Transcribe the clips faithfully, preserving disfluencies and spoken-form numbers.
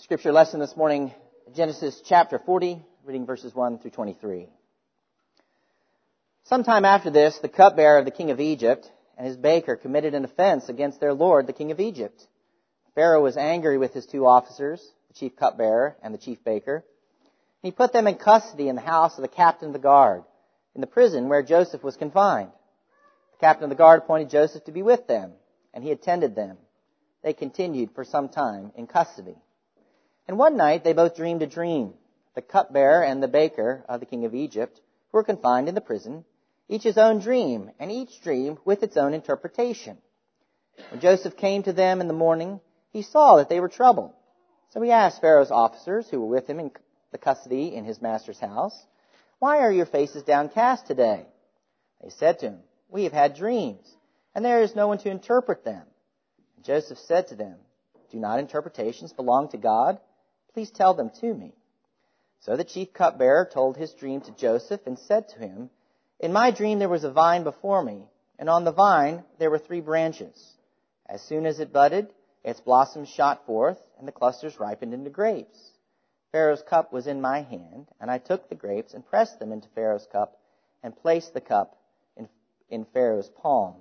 Scripture lesson this morning, Genesis chapter forty, reading verses one through twenty-three. Sometime after this, the cupbearer of the king of Egypt and his baker committed an offense against their lord, the king of Egypt. Pharaoh was angry with his two officers, the chief cupbearer and the chief baker. He put them in custody in the house of the captain of the guard, in the prison where Joseph was confined. The captain of the guard appointed Joseph to be with them, and he attended them. They continued for some time in custody. And one night they both dreamed a dream. The cupbearer and the baker of the king of Egypt, who were confined in the prison, each his own dream, and each dream with its own interpretation. When Joseph came to them in the morning, he saw that they were troubled. So he asked Pharaoh's officers who were with him in the custody in his master's house, "Why are your faces downcast today?" They said to him, "We have had dreams, and there is no one to interpret them." And Joseph said to them, "Do not interpretations belong to God? Please tell them to me." So the chief cupbearer told his dream to Joseph and said to him, "In my dream there was a vine before me, and on the vine there were three branches. As soon as it budded, its blossoms shot forth, and the clusters ripened into grapes. Pharaoh's cup was in my hand, and I took the grapes and pressed them into Pharaoh's cup and placed the cup in, in Pharaoh's palm."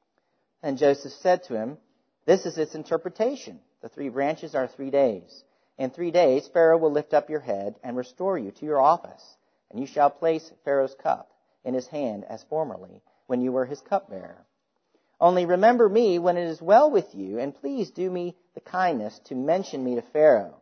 And Joseph said to him, "This is its interpretation. The three branches are three days. In three days Pharaoh will lift up your head and restore you to your office, and you shall place Pharaoh's cup in his hand as formerly, when you were his cupbearer. Only remember me when it is well with you, and please do me the kindness to mention me to Pharaoh,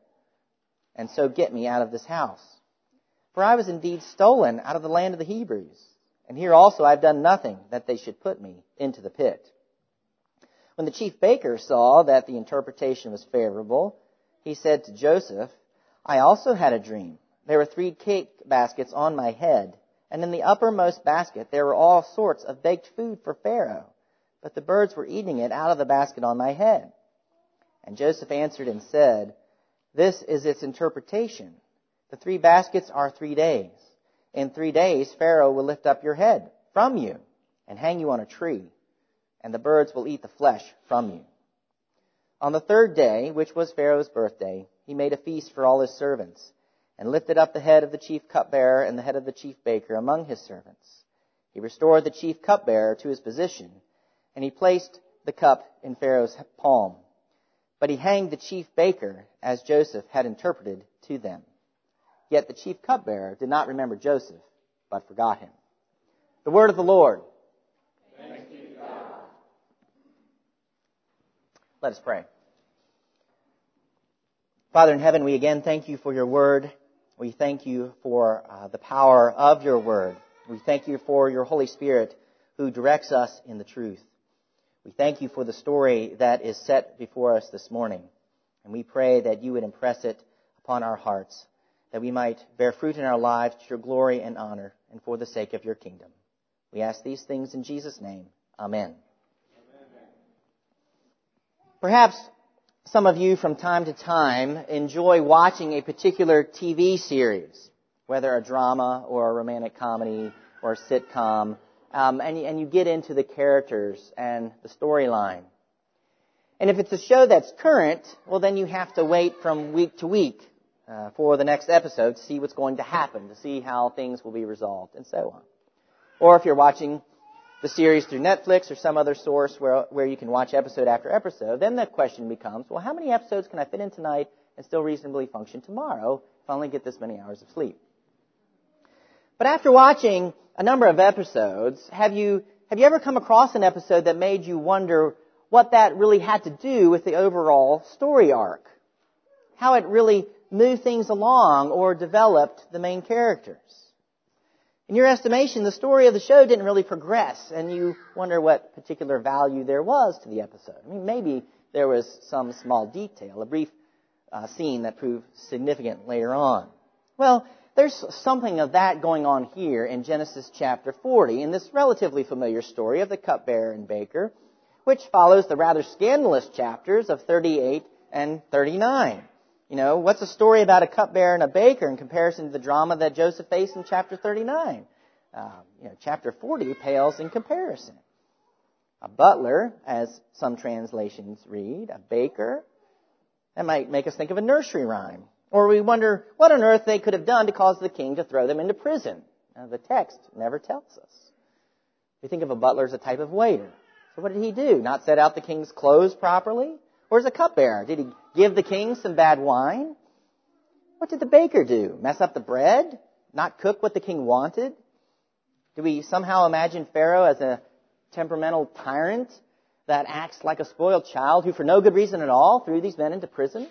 and so get me out of this house. For I was indeed stolen out of the land of the Hebrews, and here also I have done nothing that they should put me into the pit." When the chief baker saw that the interpretation was favorable, he said to Joseph, "I also had a dream. There were three cake baskets on my head, and in the uppermost basket there were all sorts of baked food for Pharaoh, but the birds were eating it out of the basket on my head." And Joseph answered and said, "This is its interpretation. The three baskets are three days. In three days Pharaoh will lift up your head from you and hang you on a tree, and the birds will eat the flesh from you." On the third day, which was Pharaoh's birthday, he made a feast for all his servants, and lifted up the head of the chief cupbearer and the head of the chief baker among his servants. He restored the chief cupbearer to his position, and he placed the cup in Pharaoh's palm. But he hanged the chief baker, as Joseph had interpreted to them. Yet the chief cupbearer did not remember Joseph, but forgot him. The word of the Lord. Thanks be to God. Let us pray. Father in heaven, we again thank you for your word. We thank you for uh, the power of your word. We thank you for your Holy Spirit who directs us in the truth. We thank you for the story that is set before us this morning. And we pray that you would impress it upon our hearts, that we might bear fruit in our lives to your glory and honor and for the sake of your kingdom. We ask these things in Jesus' name. Amen. Amen. Perhaps some of you from time to time enjoy watching a particular T V series, whether a drama or a romantic comedy or a sitcom, um, and, and you get into the characters and the storyline. And if it's a show that's current, well, then you have to wait from week to week uh, for the next episode to see what's going to happen, to see how things will be resolved, and so on. Or if you're watching the series through Netflix or some other source where where you can watch episode after episode, then the question becomes, well, how many episodes can I fit in tonight and still reasonably function tomorrow if I only get this many hours of sleep? But after watching a number of episodes, have you have you ever come across an episode that made you wonder what that really had to do with the overall story arc? How it really moved things along or developed the main characters? In your estimation, the story of the show didn't really progress, and you wonder what particular value there was to the episode. I mean, maybe there was some small detail, a brief uh, scene that proved significant later on. Well, there's something of that going on here in Genesis chapter forty, in this relatively familiar story of the cupbearer and baker, which follows the rather scandalous chapters of thirty-eight and thirty-nine. You know, what's a story about a cupbearer and a baker in comparison to the drama that Joseph faced in chapter thirty-nine? Uh, you know, chapter forty pales in comparison. A butler, as some translations read, a baker, That might make us think of a nursery rhyme. Or we wonder what on earth they could have done to cause the king to throw them into prison. Now, the text never tells us. We think of a butler as a type of waiter. So what did he do? Not set out the king's clothes properly? Or as a cupbearer, did he give the king some bad wine? What did the baker do? Mess up the bread? Not cook what the king wanted? Do we somehow imagine Pharaoh as a temperamental tyrant that acts like a spoiled child who for no good reason at all threw these men into prison?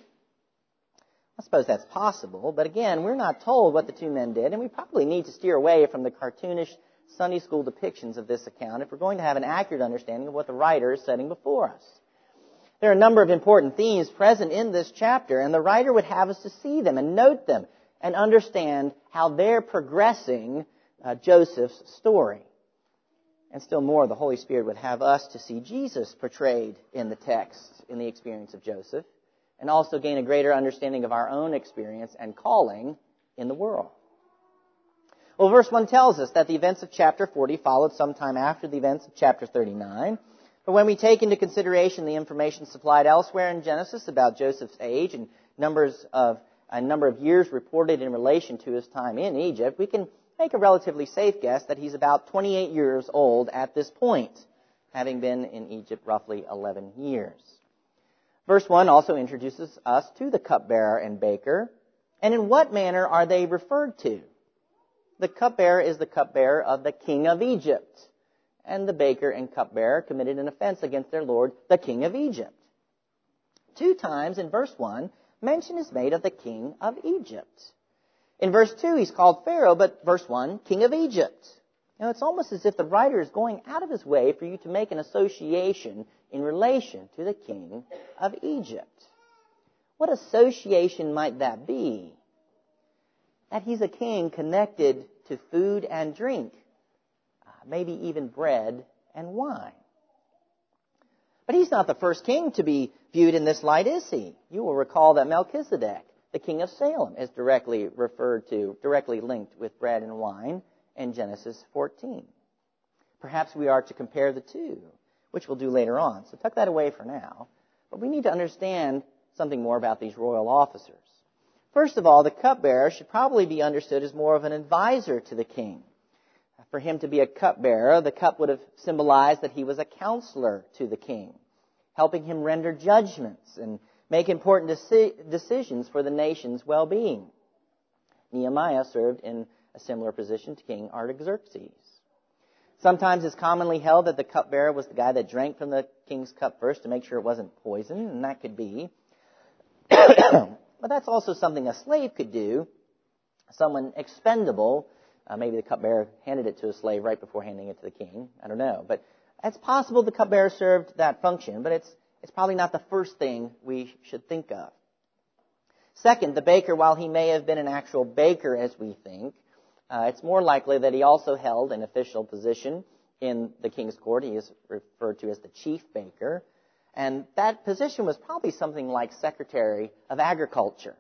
I suppose that's possible, but again, we're not told what the two men did, and we probably need to steer away from the cartoonish Sunday school depictions of this account if we're going to have an accurate understanding of what the writer is setting before us. There are a number of important themes present in this chapter, and the writer would have us to see them and note them and understand how they're progressing uh, Joseph's story. And still more, the Holy Spirit would have us to see Jesus portrayed in the text, in the experience of Joseph, and also gain a greater understanding of our own experience and calling in the world. Well, verse one tells us that the events of chapter forty followed sometime after the events of chapter thirty-nine. But when we take into consideration the information supplied elsewhere in Genesis about Joseph's age and numbers of a number of years reported in relation to his time in Egypt, we can make a relatively safe guess that he's about twenty-eight years old at this point, having been in Egypt roughly eleven years. Verse one also introduces us to the cupbearer and baker. And in what manner are they referred to? The cupbearer is the cupbearer of the king of Egypt. And the baker and cupbearer committed an offense against their lord, the king of Egypt. Two times in verse one, mention is made of the king of Egypt. In verse two, he's called Pharaoh, but verse one, king of Egypt. Now, it's almost as if the writer is going out of his way for you to make an association in relation to the king of Egypt. What association might that be? That he's a king connected to food and drink, maybe even bread and wine. But he's not the first king to be viewed in this light, is he? You will recall that Melchizedek, the king of Salem, is directly referred to, directly linked with bread and wine in Genesis fourteen. Perhaps we are to compare the two, which we'll do later on. So tuck that away for now. But we need to understand something more about these royal officers. First of all, the cupbearer should probably be understood as more of an advisor to the king. For him to be a cupbearer, the cup would have symbolized that he was a counselor to the king, helping him render judgments and make important deci- decisions for the nation's well-being. Nehemiah served in a similar position to King Artaxerxes. Sometimes it's commonly held that the cupbearer was the guy that drank from the king's cup first to make sure it wasn't poison, and that could be. But that's also something a slave could do, someone expendable. Uh, maybe the cupbearer handed it to a slave right before handing it to the king. I don't know. But it's possible the cupbearer served that function, but it's it's probably not the first thing we should think of. Second, the baker, while he may have been an actual baker as we think, uh, it's more likely that he also held an official position in the king's court. He is referred to as the chief baker. And that position was probably something like Secretary of Agriculture.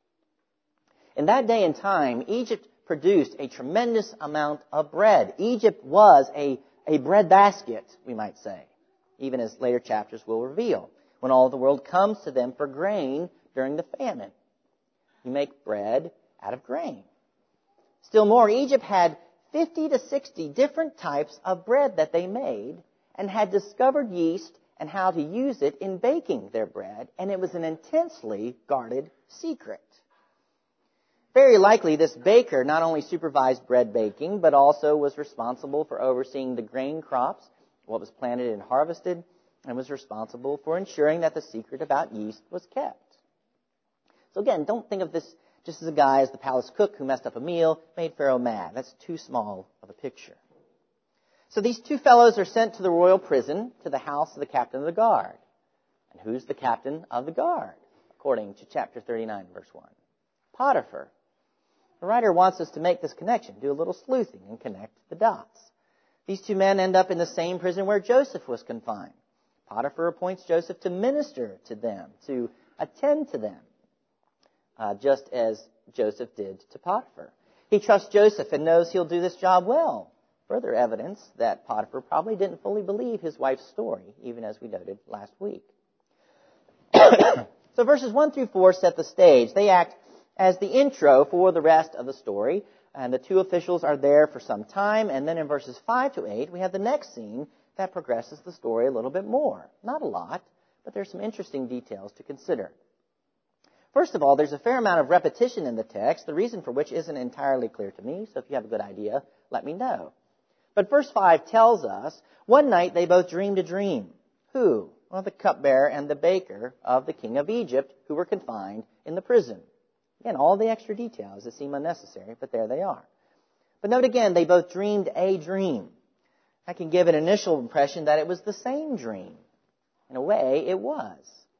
In that day and time, Egypt produced a tremendous amount of bread. Egypt was a, a bread basket, we might say, even as later chapters will reveal, when all the world comes to them for grain during the famine. You make bread out of grain. Still more, Egypt had fifty to sixty different types of bread that they made and had discovered yeast and how to use it in baking their bread, and it was an intensely guarded secret. Very likely, this baker not only supervised bread baking, but also was responsible for overseeing the grain crops, what was planted and harvested, and was responsible for ensuring that the secret about yeast was kept. So again, don't think of this just as a guy as the palace cook who messed up a meal, made Pharaoh mad. That's too small of a picture. So these two fellows are sent to the royal prison, to the house of the captain of the guard. And who's the captain of the guard, according to chapter thirty-nine, verse one? Potiphar. The writer wants us to make this connection, do a little sleuthing, and connect the dots. These two men end up in the same prison where Joseph was confined. Potiphar appoints Joseph to minister to them, to attend to them, uh, just as Joseph did to Potiphar. He trusts Joseph and knows he'll do this job well. Further evidence that Potiphar probably didn't fully believe his wife's story, even as we noted last week. So verses one through four set the stage. They act as the intro for the rest of the story. And the two officials are there for some time. And then in verses five to eight, we have the next scene that progresses the story a little bit more. Not a lot, but there's some interesting details to consider. First of all, there's a fair amount of repetition in the text, the reason for which isn't entirely clear to me. So if you have a good idea, let me know. But verse five tells us, one night they both dreamed a dream. Who? Well, the cupbearer and the baker of the king of Egypt, who were confined in the prison. Again, all the extra details that seem unnecessary, but there they are. But note again, they both dreamed a dream. That can give an initial impression that it was the same dream. In a way, it was.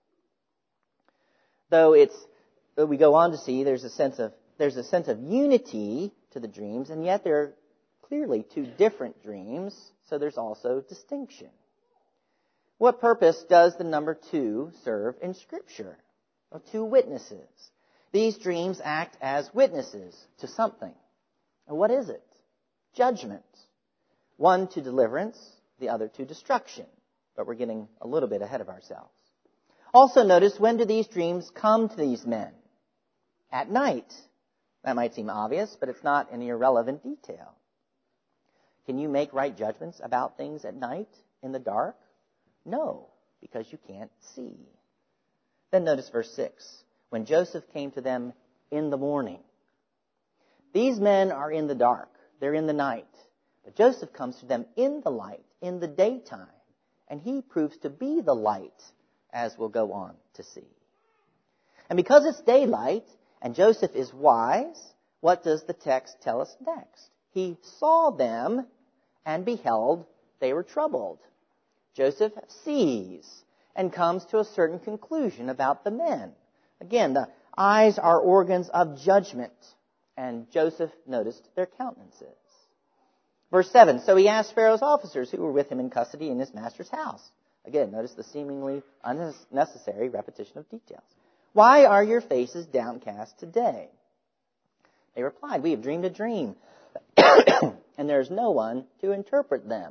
Though it's, though we go on to see there's a sense of, there's a sense of unity to the dreams, and yet they're clearly two different dreams, so there's also distinction. What purpose does the number two serve in Scripture? Well, two witnesses. These dreams act as witnesses to something. And what is it? Judgment. One to deliverance, the other to destruction. But we're getting a little bit ahead of ourselves. Also notice, when do these dreams come to these men? At night. That might seem obvious, but it's not an irrelevant detail. Can you make right judgments about things at night, in the dark? No, because you can't see. Then notice verse six. When Joseph came to them in the morning. These men are in the dark. They're in the night. But Joseph comes to them in the light, in the daytime. And he proves to be the light, as we'll go on to see. And because it's daylight, and Joseph is wise, what does the text tell us next? He saw them and beheld they were troubled. Joseph sees and comes to a certain conclusion about the men. Again, the eyes are organs of judgment, and Joseph noticed their countenances. Verse seven, so he asked Pharaoh's officers who were with him in custody in his master's house. Again, notice the seemingly unnecessary repetition of details. Why are your faces downcast today? They replied, we have dreamed a dream, and there is no one to interpret them.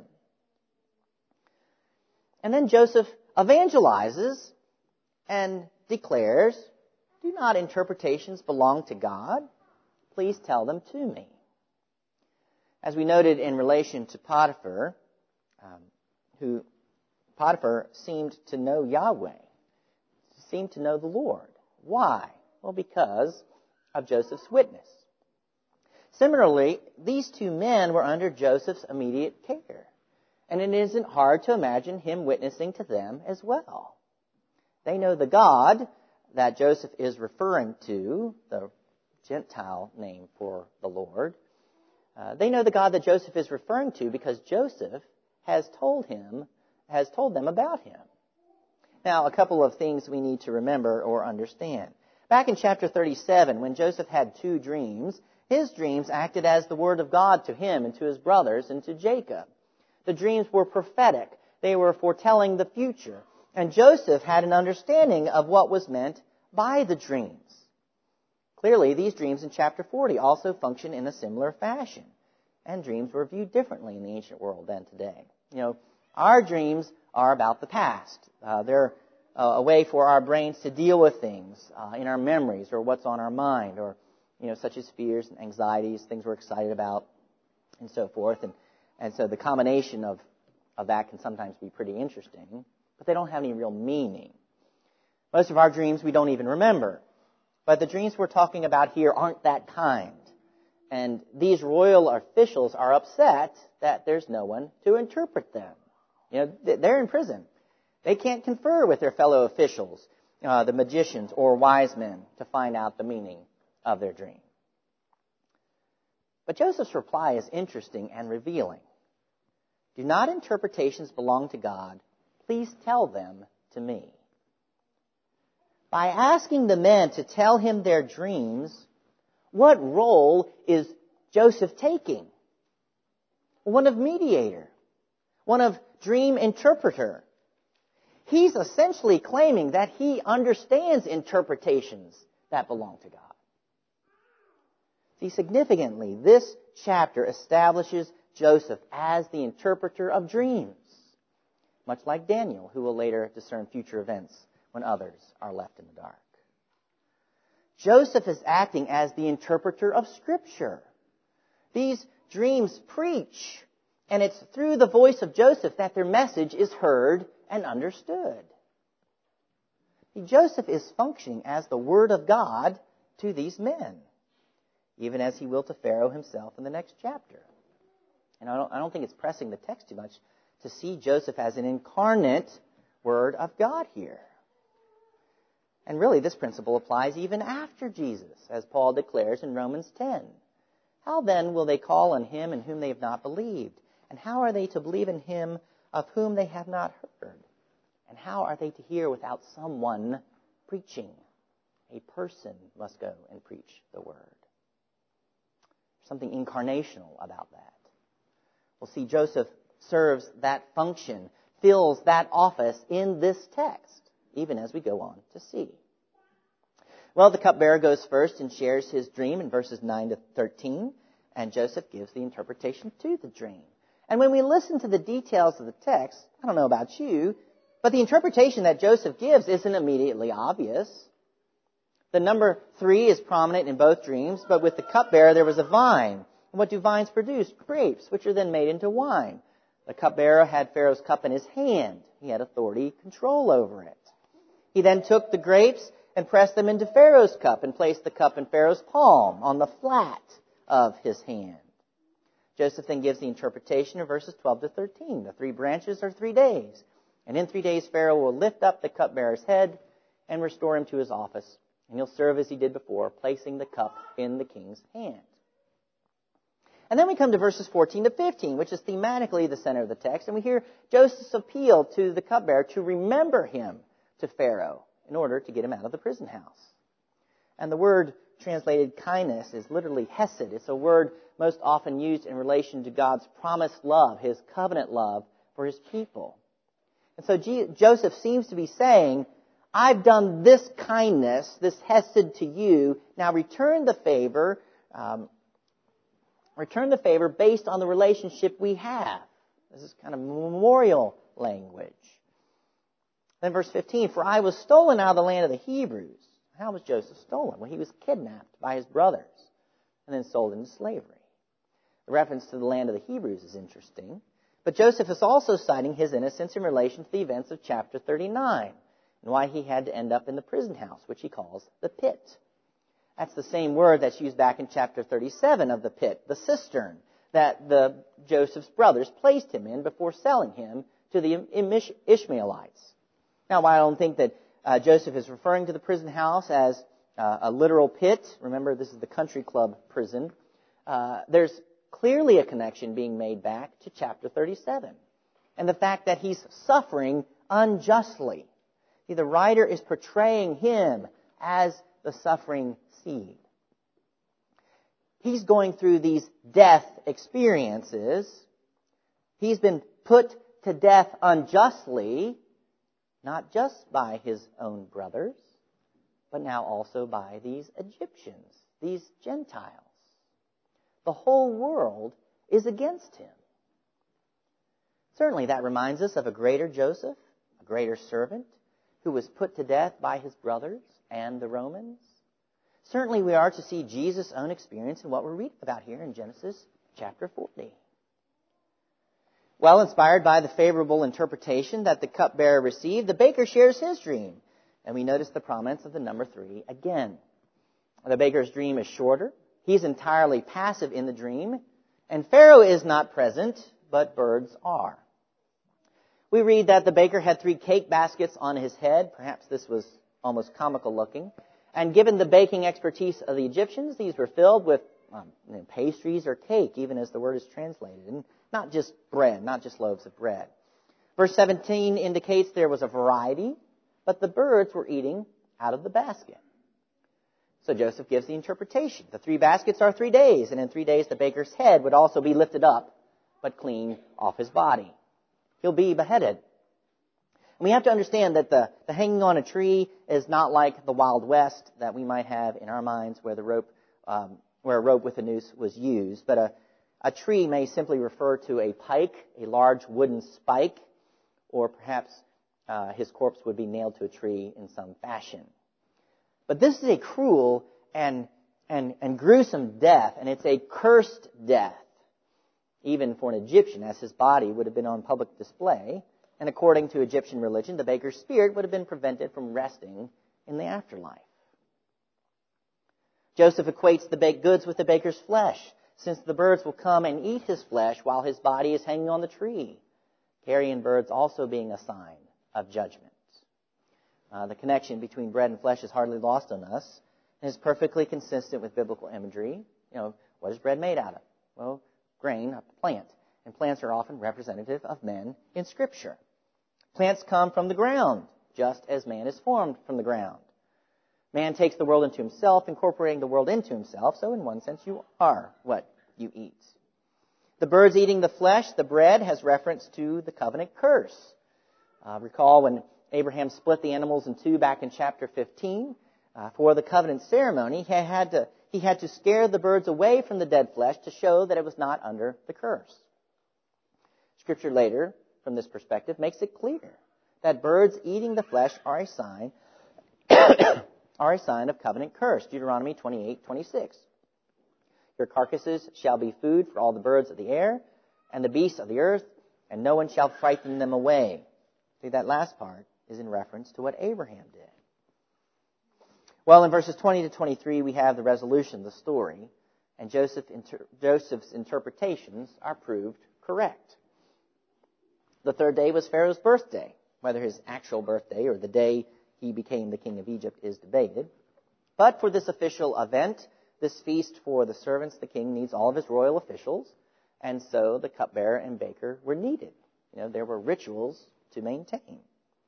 And then Joseph evangelizes and declares, do not interpretations belong to God? Please tell them to me. As we noted in relation to Potiphar, um, who Potiphar seemed to know Yahweh, seemed to know the Lord. Why? Well, because of Joseph's witness. Similarly, these two men were under Joseph's immediate care. And it isn't hard to imagine him witnessing to them as well. They know the God that Joseph is referring to, the Gentile name for the Lord. Uh, they know the God that Joseph is referring to because Joseph has told him, has told them about him. Now, a couple of things we need to remember or understand. Back in chapter thirty-seven, when Joseph had two dreams, his dreams acted as the word of God to him and to his brothers and to Jacob. The dreams were prophetic. They were foretelling the future. And Joseph had an understanding of what was meant by the dreams. Clearly, these dreams in chapter forty also function in a similar fashion. And dreams were viewed differently in the ancient world than today. You know, our dreams are about the past. Uh, they're uh, a way for our brains to deal with things uh, in our memories or what's on our mind, or, you know, such as fears and anxieties, things we're excited about, and so forth. And And so the combination of, of that can sometimes be pretty interesting, but they don't have any real meaning. Most of our dreams we don't even remember. But the dreams we're talking about here aren't that kind. And these royal officials are upset that there's no one to interpret them. You know, they're in prison. They can't confer with their fellow officials, uh, the magicians or wise men, to find out the meaning of their dream. But Joseph's reply is interesting and revealing. Do not interpretations belong to God? Please tell them to me. By asking the men to tell him their dreams, what role is Joseph taking? One of mediator, one of dream interpreter. He's essentially claiming that he understands interpretations that belong to God. See, significantly, this chapter establishes Joseph as the interpreter of dreams, much like Daniel, who will later discern future events when others are left in the dark. Joseph is acting as the interpreter of Scripture. These dreams preach, and it's through the voice of Joseph that their message is heard and understood. Joseph is functioning as the Word of God to these men, even as he will to Pharaoh himself in the next chapter. And I don't, I don't think it's pressing the text too much to see Joseph as an incarnate Word of God here. And really, this principle applies even after Jesus, as Paul declares in Romans ten. How then will they call on him in whom they have not believed? And how are they to believe in him of whom they have not heard? And how are they to hear without someone preaching? A person must go and preach the word. There's something incarnational about that. We'll see Joseph serves that function, fills that office in this text, even as we go on to see. Well, the cupbearer goes first and shares his dream in verses nine to thirteen, and Joseph gives the interpretation to the dream. And when we listen to the details of the text, I don't know about you, but the interpretation that Joseph gives isn't immediately obvious. The number three is prominent in both dreams, but with the cupbearer there was a vine. And what do vines produce? Grapes, which are then made into wine. The cupbearer had Pharaoh's cup in his hand. He had authority, control over it. He then took the grapes and pressed them into Pharaoh's cup and placed the cup in Pharaoh's palm on the flat of his hand. Joseph then gives the interpretation of verses twelve to thirteen. The three branches are three days. And in three days Pharaoh will lift up the cupbearer's head and restore him to his office. And he'll serve as he did before, placing the cup in the king's hand. And then we come to verses fourteen to fifteen, which is thematically the center of the text. And we hear Joseph's appeal to the cupbearer to remember him to Pharaoh in order to get him out of the prison house. And the word translated kindness is literally hesed. It's a word most often used in relation to God's promised love, his covenant love for his people. And so G- Joseph seems to be saying, I've done this kindness, this hesed to you. Now return the favor, um, return the favor based on the relationship we have. This is kind of memorial language. Then verse fifteen, for I was stolen out of the land of the Hebrews. How was Joseph stolen? Well, he was kidnapped by his brothers and then sold into slavery. The reference to the land of the Hebrews is interesting. But Joseph is also citing his innocence in relation to the events of chapter thirty-nine and why he had to end up in the prison house, which he calls the pit. That's the same word that's used back in chapter thirty-seven of the pit, the cistern, that the Joseph's brothers placed him in before selling him to the Ishmaelites. Now, while I don't think that uh, Joseph is referring to the prison house as uh, a literal pit, remember this is the country club prison, uh, there's clearly a connection being made back to chapter thirty-seven. And the fact that he's suffering unjustly. See, the writer is portraying him as the suffering seed. He's going through these death experiences. He's been put to death unjustly, not just by his own brothers, but now also by these Egyptians, these Gentiles. The whole world is against him. Certainly that reminds us of a greater Joseph, a greater servant, who was put to death by his brothers and the Romans. Certainly we are to see Jesus' own experience in what we're reading about here in Genesis chapter forty. Well, inspired by the favorable interpretation that the cupbearer received, the baker shares his dream. And we notice the prominence of the number three again. The baker's dream is shorter. He's entirely passive in the dream. And Pharaoh is not present, but birds are. We read that the baker had three cake baskets on his head. Perhaps this was almost comical looking. And given the baking expertise of the Egyptians, these were filled with um, you know, pastries or cake, even as the word is translated. And not just bread, not just loaves of bread. Verse seventeen indicates there was a variety, but the birds were eating out of the basket. So Joseph gives the interpretation. The three baskets are three days, and in three days the baker's head would also be lifted up, but clean off his body. He'll be beheaded. And we have to understand that the, the hanging on a tree is not like the Wild West that we might have in our minds where the rope, um, where a rope with a noose was used, but a A tree may simply refer to a pike, a large wooden spike, or perhaps uh, his corpse would be nailed to a tree in some fashion. But this is a cruel and, and, and gruesome death, and it's a cursed death, even for an Egyptian, as his body would have been on public display. And according to Egyptian religion, the baker's spirit would have been prevented from resting in the afterlife. Joseph equates the baked goods with the baker's flesh, since the birds will come and eat his flesh while his body is hanging on the tree. Carrion birds also being a sign of judgment. Uh, the connection between bread and flesh is hardly lost on us, and is perfectly consistent with biblical imagery. You know, what is bread made out of? Well, grain, a plant. And plants are often representative of men in Scripture. Plants come from the ground, just as man is formed from the ground. Man takes the world into himself, incorporating the world into himself, so in one sense you are what you eat. The birds eating the flesh, the bread, has reference to the covenant curse. Uh, recall when Abraham split the animals in two back in chapter fifteen. Uh, for the covenant ceremony, he had, to, he had to scare the birds away from the dead flesh to show that it was not under the curse. Scripture later, from this perspective, makes it clear that birds eating the flesh are a sign are a sign of covenant curse. Deuteronomy twenty-eight twenty-six. Your carcasses shall be food for all the birds of the air and the beasts of the earth, and no one shall frighten them away. See, that last part is in reference to what Abraham did. Well, in verses twenty to twenty-three, we have the resolution, the story, and Joseph inter- Joseph's interpretations are proved correct. The third day was Pharaoh's birthday. Whether his actual birthday or the day he became the king of Egypt is debated. But for this official event, this feast for the servants, the king needs all of his royal officials, and so the cupbearer and baker were needed. You know, there were rituals to maintain.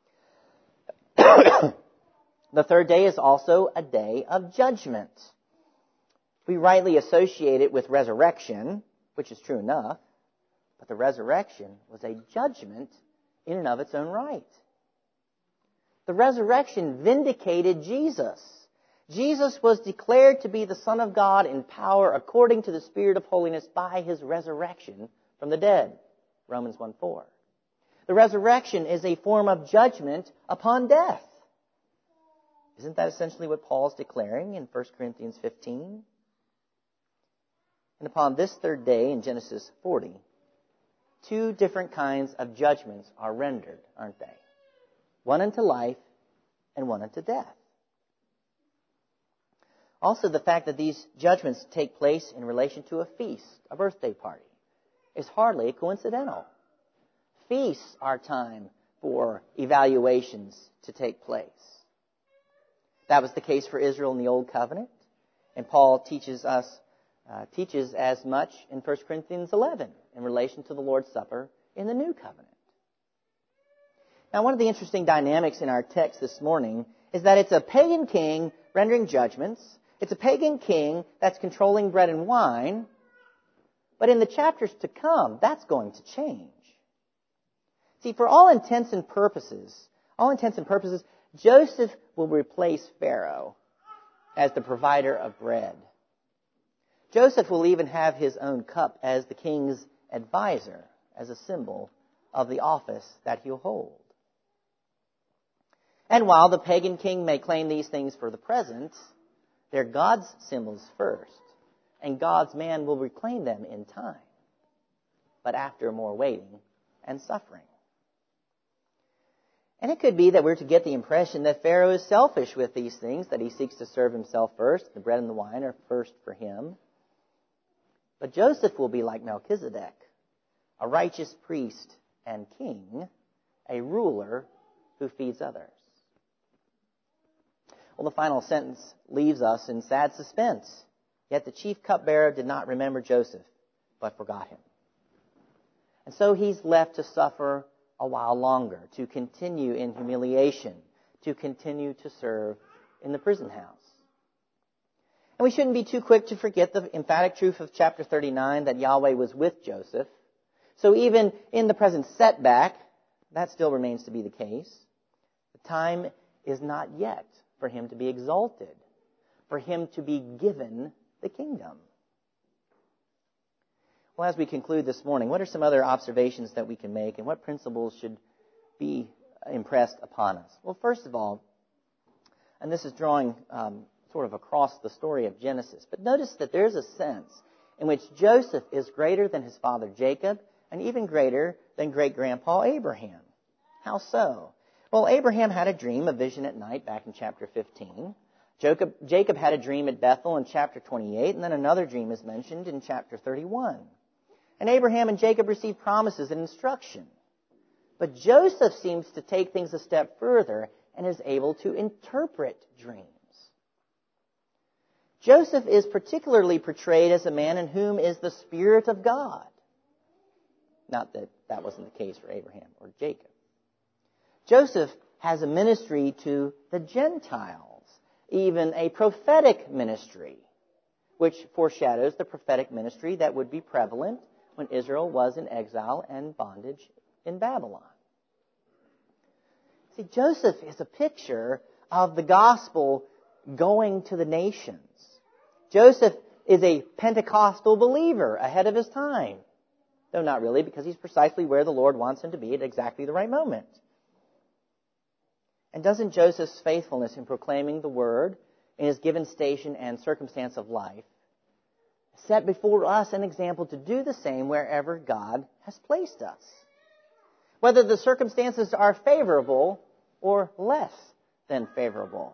The third day is also a day of judgment. We rightly associate it with resurrection, which is true enough, but the resurrection was a judgment in and of its own right. The resurrection vindicated Jesus. Jesus was declared to be the Son of God in power according to the Spirit of holiness by his resurrection from the dead. Romans one four. The resurrection is a form of judgment upon death. Isn't that essentially what Paul's declaring in First Corinthians fifteen? And upon this third day in Genesis forty, two different kinds of judgments are rendered, aren't they? One unto life and one unto death. Also, the fact that these judgments take place in relation to a feast, a birthday party, is hardly coincidental. Feasts are time for evaluations to take place. That was the case for Israel in the Old Covenant, and Paul teaches us uh, teaches as much in First Corinthians eleven in relation to the Lord's Supper in the New Covenant. Now, one of the interesting dynamics in our text this morning is that it's a pagan king rendering judgments. It's a pagan king that's controlling bread and wine. But in the chapters to come, that's going to change. See, for all intents and purposes, all intents and purposes, Joseph will replace Pharaoh as the provider of bread. Joseph will even have his own cup as the king's advisor, as a symbol of the office that he'll hold. And while the pagan king may claim these things for the present, they're God's symbols first, and God's man will reclaim them in time, but after more waiting and suffering. And it could be that we're to get the impression that Pharaoh is selfish with these things, that he seeks to serve himself first. The bread and the wine are first for him. But Joseph will be like Melchizedek, a righteous priest and king, a ruler who feeds others. Well, the final sentence leaves us in sad suspense. Yet the chief cupbearer did not remember Joseph, but forgot him. And so he's left to suffer a while longer, to continue in humiliation, to continue to serve in the prison house. And we shouldn't be too quick to forget the emphatic truth of chapter thirty-nine that Yahweh was with Joseph. So even in the present setback, that still remains to be the case. The time is not yet for him to be exalted, for him to be given the kingdom. Well, as we conclude this morning, what are some other observations that we can make, and what principles should be impressed upon us? Well, first of all, and this is drawing um, sort of across the story of Genesis, but notice that there's a sense in which Joseph is greater than his father Jacob and even greater than great-grandpa Abraham. How so? Well, Abraham had a dream, a vision at night back in chapter fifteen. Jacob, Jacob had a dream at Bethel in chapter twenty-eight, and then another dream is mentioned in chapter thirty-one. And Abraham and Jacob received promises and instruction. But Joseph seems to take things a step further and is able to interpret dreams. Joseph is particularly portrayed as a man in whom is the Spirit of God. Not that that wasn't the case for Abraham or Jacob. Joseph has a ministry to the Gentiles, even a prophetic ministry, which foreshadows the prophetic ministry that would be prevalent when Israel was in exile and bondage in Babylon. See, Joseph is a picture of the gospel going to the nations. Joseph is a Pentecostal believer ahead of his time. Though not really, because he's precisely where the Lord wants him to be at exactly the right moment. And doesn't Joseph's faithfulness in proclaiming the word in his given station and circumstance of life set before us an example to do the same wherever God has placed us? Whether the circumstances are favorable or less than favorable.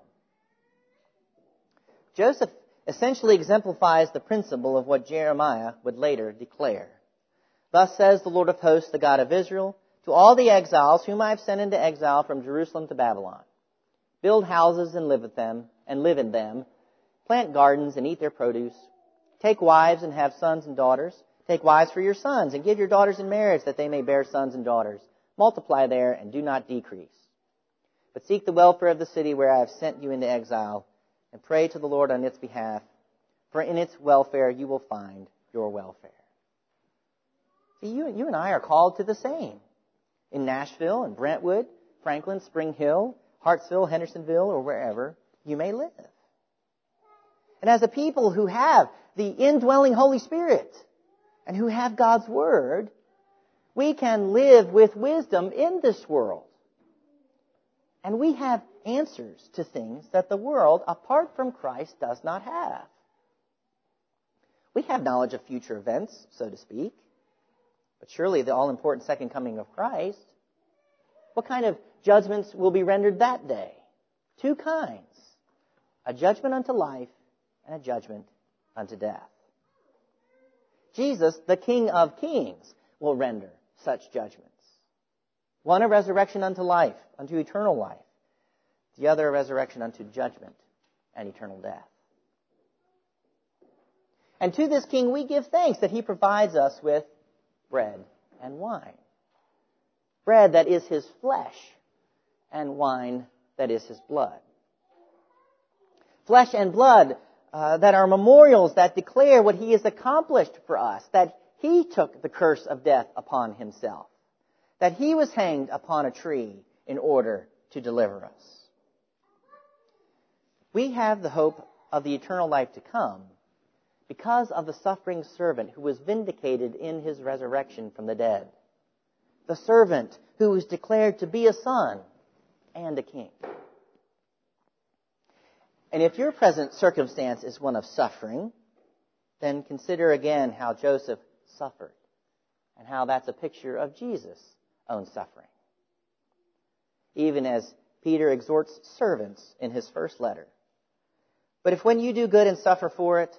Joseph essentially exemplifies the principle of what Jeremiah would later declare. Thus says the Lord of hosts, the God of Israel, to all the exiles whom I have sent into exile from Jerusalem to Babylon. Build houses and live with them, and live in them. Plant gardens and eat their produce. Take wives and have sons and daughters. Take wives for your sons, and give your daughters in marriage, that they may bear sons and daughters. Multiply there, and do not decrease. But seek the welfare of the city where I have sent you into exile, and pray to the Lord on its behalf, for in its welfare you will find your welfare. See, you, you and I are called to the same. In Nashville and Brentwood, Franklin, Spring Hill, Hartsville, Hendersonville, or wherever you may live. And as a people who have the indwelling Holy Spirit and who have God's Word, we can live with wisdom in this world. And we have answers to things that the world, apart from Christ, does not have. We have knowledge of future events, so to speak. But surely the all-important second coming of Christ, what kind of judgments will be rendered that day? Two kinds. A judgment unto life and a judgment unto death. Jesus, the King of Kings, will render such judgments. One a resurrection unto life, unto eternal life. The other a resurrection unto judgment and eternal death. And to this King we give thanks that He provides us with bread and wine. Bread that is His flesh, and wine that is His blood. Flesh and blood uh, that are memorials that declare what He has accomplished for us, that He took the curse of death upon Himself, that He was hanged upon a tree in order to deliver us. We have the hope of the eternal life to come because of the suffering servant who was vindicated in His resurrection from the dead. The servant who was declared to be a son and a king. And if your present circumstance is one of suffering, then consider again how Joseph suffered and how that's a picture of Jesus' own suffering. Even as Peter exhorts servants in his first letter. But if when you do good and suffer for it,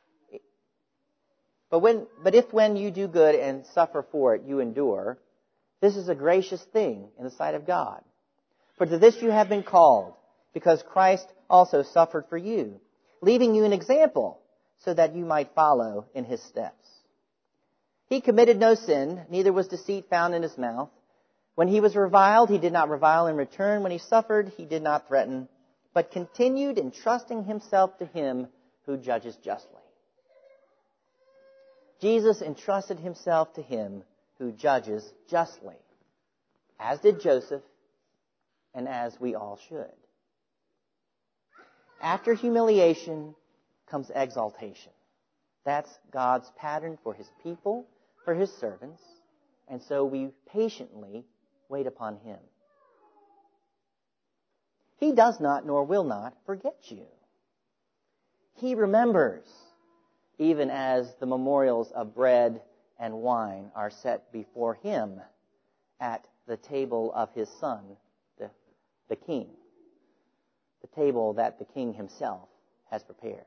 but when, but if when you do good and suffer for it, you endure, this is a gracious thing in the sight of God. For to this you have been called, because Christ also suffered for you, leaving you an example, so that you might follow in His steps. He committed no sin, neither was deceit found in His mouth. When He was reviled, He did not revile in return. When He suffered, He did not threaten, but continued entrusting Himself to Him who judges justly. Jesus entrusted Himself to Him who judges justly, as did Joseph, and as we all should. After humiliation comes exaltation. That's God's pattern for His people, for His servants, and so we patiently wait upon Him. He does not nor will not forget you. He remembers, even as the memorials of bread and wine are set before him at the table of his Son, the, the King, the table that the King himself has prepared.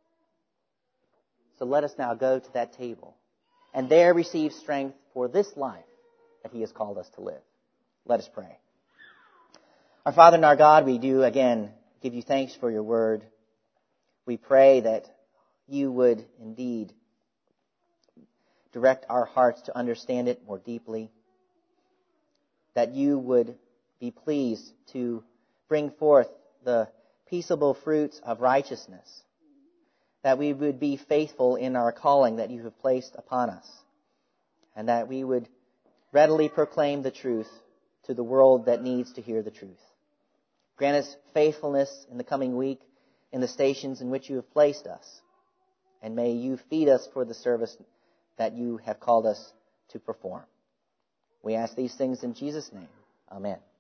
So let us now go to that table and there receive strength for this life that he has called us to live. Let us pray. Our Father and our God, we do again give you thanks for your word. We pray that you would indeed direct our hearts to understand it more deeply, that you would be pleased to bring forth the peaceable fruits of righteousness, that we would be faithful in our calling that you have placed upon us, and that we would readily proclaim the truth to the world that needs to hear the truth. Grant us faithfulness in the coming week in the stations in which you have placed us, and may you feed us for the service that you have called us to perform. We ask these things in Jesus' name. Amen.